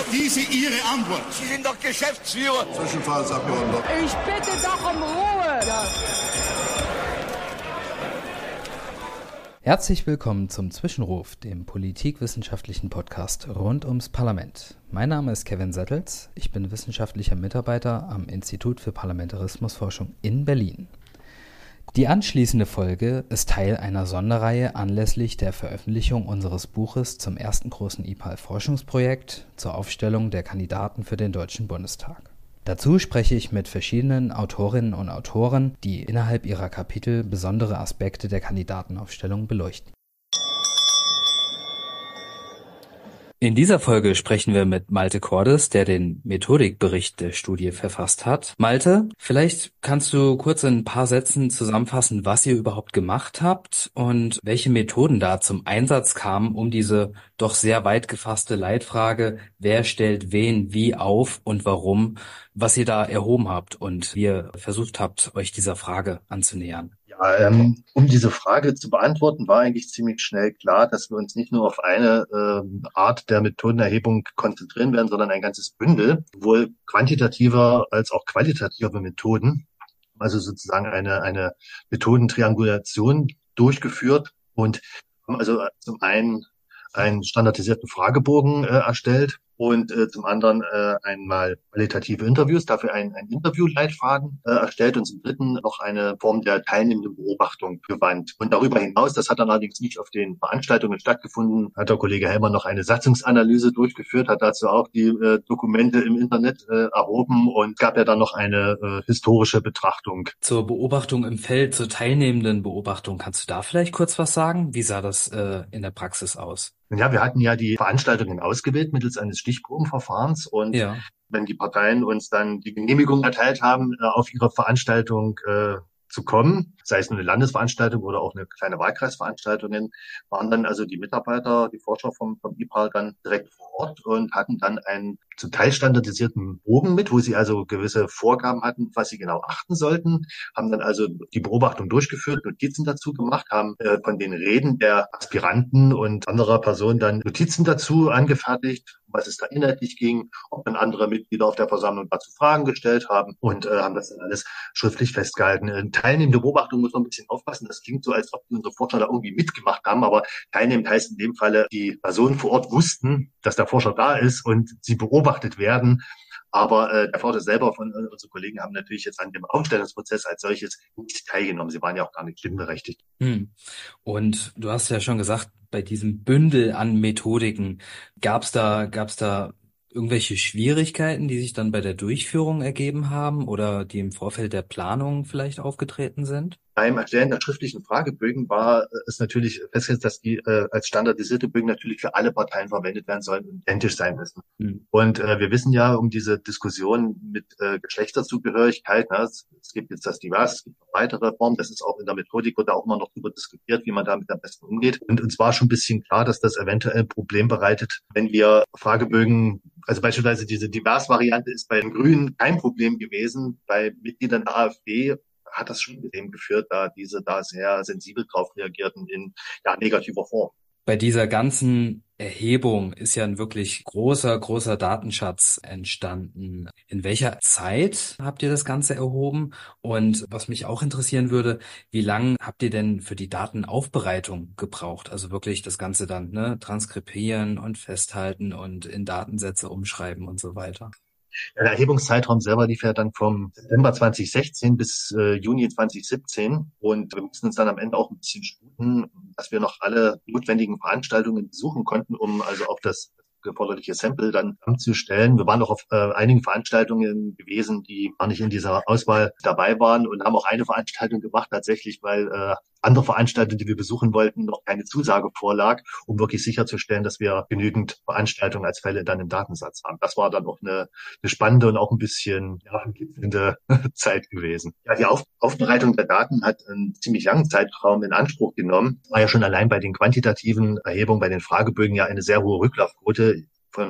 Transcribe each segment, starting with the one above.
diese Ihre Antwort? Sie sind doch Geschäftsführer. Zwischenfallsabgeordneter. Ich bitte doch um Ruhe. Ja. Herzlich willkommen zum Zwischenruf, dem politikwissenschaftlichen Podcast rund ums Parlament. Mein Name ist Kevin Settels, ich bin wissenschaftlicher Mitarbeiter am Institut für Parlamentarismusforschung in Berlin. Die anschließende Folge ist Teil einer Sonderreihe anlässlich der Veröffentlichung unseres Buches zum ersten großen IPAL-Forschungsprojekt zur Aufstellung der Kandidaten für den Deutschen Bundestag. Dazu spreche ich mit verschiedenen Autorinnen und Autoren, die innerhalb ihrer Kapitel besondere Aspekte der Kandidatenaufstellung beleuchten. In dieser Folge sprechen wir mit Malte Cordes, der den Methodikbericht der Studie verfasst hat. Malte, vielleicht kannst du kurz in ein paar Sätzen zusammenfassen, was ihr überhaupt gemacht habt und welche Methoden da zum Einsatz kamen, um diese doch sehr weit gefasste Leitfrage, wer stellt wen wie auf und warum, was ihr da erhoben habt und wie ihr versucht habt, euch dieser Frage anzunähern. Ja, um diese Frage zu beantworten, war eigentlich ziemlich schnell klar, dass wir uns nicht nur auf eine Art der Methodenerhebung konzentrieren werden, sondern ein ganzes Bündel, sowohl quantitativer als auch qualitativer Methoden, also sozusagen eine Methodentriangulation durchgeführt und haben also zum einen einen standardisierten Fragebogen erstellt und zum anderen einmal qualitative Interviews, dafür ein Interviewleitfaden erstellt und zum dritten noch eine Form der teilnehmenden Beobachtung gewandt. Und darüber hinaus, das hat dann allerdings nicht auf den Veranstaltungen stattgefunden, hat der Kollege Helmer noch eine Satzungsanalyse durchgeführt, hat dazu auch die Dokumente im Internet erhoben und gab ja dann noch eine historische Betrachtung. Zur Beobachtung im Feld, zur teilnehmenden Beobachtung, kannst du da vielleicht kurz was sagen? Wie sah das in der Praxis aus? Ja, wir hatten ja die Veranstaltungen ausgewählt mittels eines Stichprobenverfahrens und wenn die Parteien uns dann die Genehmigung erteilt haben, auf ihre Veranstaltung zu kommen, sei es nur eine Landesveranstaltung oder auch eine kleine Wahlkreisveranstaltungen, waren dann also die Mitarbeiter, die Forscher vom IPAL dann direkt vor Ort und hatten dann einen zum Teil standardisierten Bogen mit, wo sie also gewisse Vorgaben hatten, was sie genau achten sollten, haben dann also die Beobachtung durchgeführt, Notizen dazu gemacht, haben von den Reden der Aspiranten und anderer Personen dann Notizen dazu angefertigt, was es da inhaltlich ging, ob dann andere Mitglieder auf der Versammlung dazu Fragen gestellt haben und haben das dann alles schriftlich festgehalten. Teilnehmende Beobachtung muss man ein bisschen aufpassen. Das klingt so, als ob unsere Forscher da irgendwie mitgemacht haben, aber teilnehmend heißt in dem Falle, die Personen vor Ort wussten, dass der Forscher da ist und sie beobachtet werden. Aber der Forscher selber von unseren Kollegen haben natürlich jetzt an dem Aufstellungsprozess als solches nicht teilgenommen. Sie waren ja auch gar nicht stimmberechtigt. Und du hast ja schon gesagt, bei diesem Bündel an Methodiken gab's da irgendwelche Schwierigkeiten, die sich dann bei der Durchführung ergeben haben oder die im Vorfeld der Planung vielleicht aufgetreten sind? Beim Erstellen der schriftlichen Fragebögen war es natürlich festgesetzt, dass die als standardisierte Bögen natürlich für alle Parteien verwendet werden sollen und identisch sein müssen. Und wir wissen ja um diese Diskussion mit Geschlechterzugehörigkeit, es gibt jetzt das Divers, es gibt noch weitere Formen, das ist auch in der Methodik, wird da auch immer noch darüber diskutiert, wie man damit am besten umgeht. Und uns war schon ein bisschen klar, dass das eventuell ein Problem bereitet, wenn wir Fragebögen, also beispielsweise diese Divers-Variante ist bei den Grünen kein Problem gewesen, bei Mitgliedern der AfD hat das schon mit dem geführt, da diese da sehr sensibel drauf reagierten in negativer Form. Bei dieser ganzen Erhebung ist ja ein wirklich großer Datenschatz entstanden. In welcher Zeit habt ihr das Ganze erhoben? Und was mich auch interessieren würde, wie lange habt ihr denn für die Datenaufbereitung gebraucht? Also wirklich das Ganze dann transkribieren und festhalten und in Datensätze umschreiben und so weiter. Der Erhebungszeitraum selber lief ja dann vom September 2016 bis Juni 2017 und wir mussten uns dann am Ende auch ein bisschen sputen, dass wir noch alle notwendigen Veranstaltungen besuchen konnten, um also auch das erforderliche Sample dann anzustellen. Wir waren auch auf einigen Veranstaltungen gewesen, die gar nicht in dieser Auswahl dabei waren und haben auch eine Veranstaltung gemacht tatsächlich, weil andere Veranstaltungen, die wir besuchen wollten, noch keine Zusage vorlag, um wirklich sicherzustellen, dass wir genügend Veranstaltungen als Fälle dann im Datensatz haben. Das war dann auch eine spannende und auch ein bisschen kitzelnde Zeit gewesen. Ja, die Aufbereitung der Daten hat einen ziemlich langen Zeitraum in Anspruch genommen. War ja schon allein bei den quantitativen Erhebungen, bei den Fragebögen ja eine sehr hohe Rücklaufquote von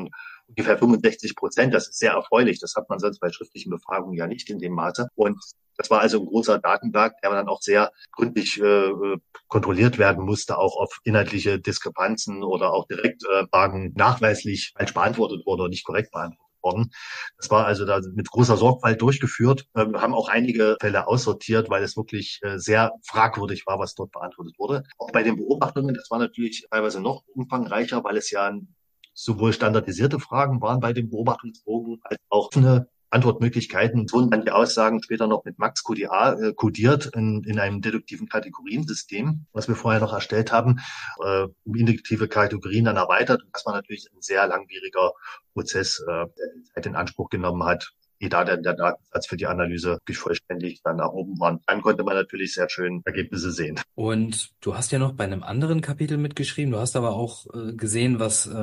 ungefähr 65%. Das ist sehr erfreulich. Das hat man sonst bei schriftlichen Befragungen ja nicht in dem Maße. Und das war also ein großer Datenberg, der dann auch sehr gründlich kontrolliert werden musste, auch auf inhaltliche Diskrepanzen oder auch direkt Fragen nachweislich falsch beantwortet wurde und nicht korrekt beantwortet worden. Das war also da mit großer Sorgfalt durchgeführt. Wir haben auch einige Fälle aussortiert, weil es wirklich sehr fragwürdig war, was dort beantwortet wurde. Auch bei den Beobachtungen, das war natürlich teilweise noch umfangreicher, weil es ja sowohl standardisierte Fragen waren bei den Beobachtungsbogen als auch offene Antwortmöglichkeiten. Wurden dann die Aussagen später noch mit Max QDA kodiert in einem deduktiven Kategoriensystem, was wir vorher noch erstellt haben, um induktive Kategorien dann erweitert. Und das war natürlich ein sehr langwieriger Prozess, der Zeit in Anspruch genommen hat, ehe da der Datensatz für die Analyse vollständig dann erhoben war. Dann konnte man natürlich sehr schön Ergebnisse sehen. Und du hast ja noch bei einem anderen Kapitel mitgeschrieben. Du hast aber auch gesehen,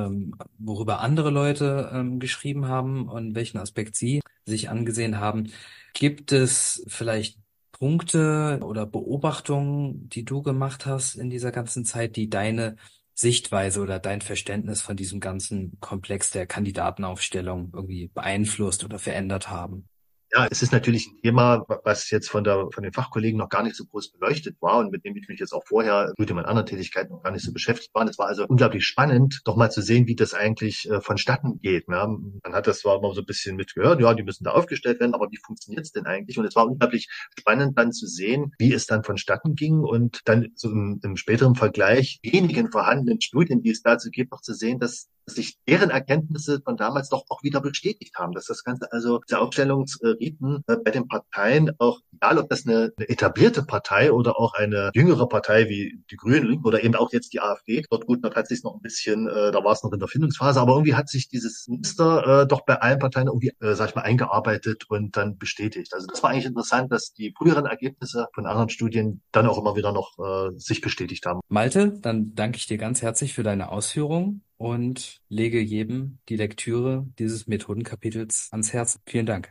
worüber andere Leute geschrieben haben und welchen Aspekt sie sich angesehen haben. Gibt es vielleicht Punkte oder Beobachtungen, die du gemacht hast in dieser ganzen Zeit, die deine Sichtweise oder dein Verständnis von diesem ganzen Komplex der Kandidatenaufstellung irgendwie beeinflusst oder verändert haben? Ja, es ist natürlich ein Thema, was jetzt von den Fachkollegen noch gar nicht so groß beleuchtet war und mit dem ich mich jetzt auch vorher mit meinen anderen Tätigkeiten noch gar nicht so beschäftigt war. Es war also unglaublich spannend, doch mal zu sehen, wie das eigentlich vonstatten geht. Ne? Man hat das zwar immer so ein bisschen mitgehört, ja, die müssen da aufgestellt werden, aber wie funktioniert es denn eigentlich? Und es war unglaublich spannend dann zu sehen, wie es dann vonstatten ging und dann so im späteren Vergleich wenigen vorhandenen Studien, die es dazu gibt, noch zu sehen, dass sich deren Erkenntnisse von damals doch auch wieder bestätigt haben, dass das Ganze also diese Aufstellungsriten bei den Parteien auch, egal ob das eine etablierte Partei oder auch eine jüngere Partei wie die Grünen oder eben auch jetzt die AfD, dort gut, dort hat sich noch ein bisschen, da war es noch in der Findungsphase, aber irgendwie hat sich dieses Muster doch bei allen Parteien irgendwie, sag ich mal, eingearbeitet und dann bestätigt. Also das war eigentlich interessant, dass die früheren Ergebnisse von anderen Studien dann auch immer wieder noch sich bestätigt haben. Malte, dann danke ich dir ganz herzlich für deine Ausführungen und lege jedem die Lektüre dieses Methodenkapitels ans Herz. Vielen Dank.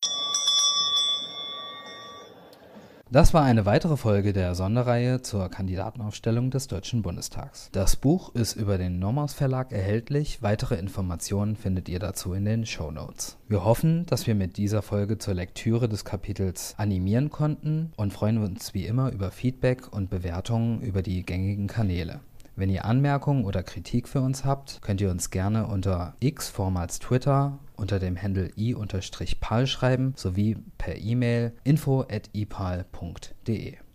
Das war eine weitere Folge der Sonderreihe zur Kandidatenaufstellung des Deutschen Bundestags. Das Buch ist über den Nomos Verlag erhältlich. Weitere Informationen findet ihr dazu in den Shownotes. Wir hoffen, dass wir mit dieser Folge zur Lektüre des Kapitels animieren konnten und freuen uns wie immer über Feedback und Bewertungen über die gängigen Kanäle. Wenn ihr Anmerkungen oder Kritik für uns habt, könnt ihr uns gerne unter X, vormals Twitter, unter dem Handle i-pal schreiben, sowie per E-Mail info@ipal.de.